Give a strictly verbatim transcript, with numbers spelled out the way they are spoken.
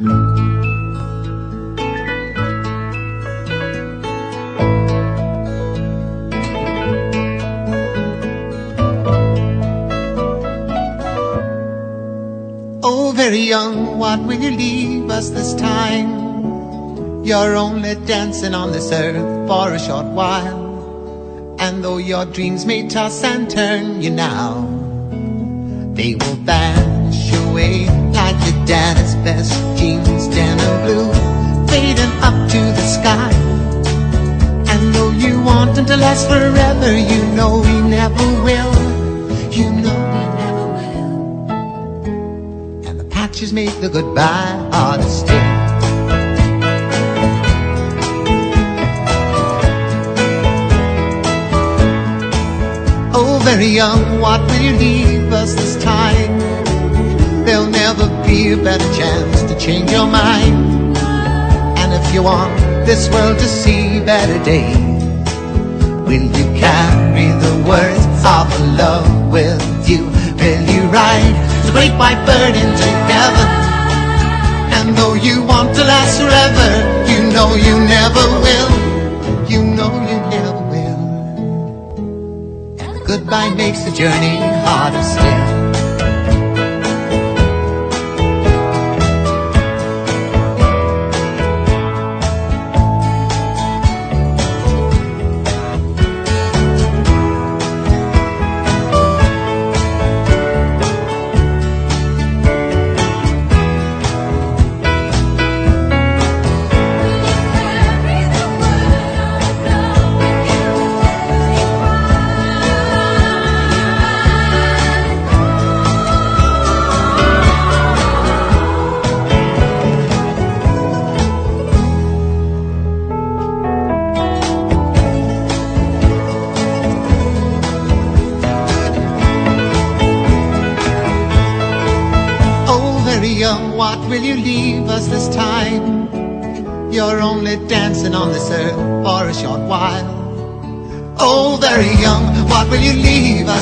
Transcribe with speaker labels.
Speaker 1: Oh, very young, what will you leave us this time? You're only dancing on this earth for a short while. And though your dreams may toss and turn you now, they will vanish away like your daddy's best jeans, denim blue, fading up to the sky. And though you want him to last forever, you know he never will. You know he never will. And the patches make the goodbye harder still. Oh, very young, what will you leave us this time? There'll never be a better chance to change your mind. And if you want this world to see better days, will you carry the words of love with you? Will you ride the great white bird into heaven? And though you want to last forever, you know you never will. You know you never will. Goodbye makes the journey harder still. Young, what will you leave us this time? You're only dancing on this earth for a short while. Oh, very young, what will you leave us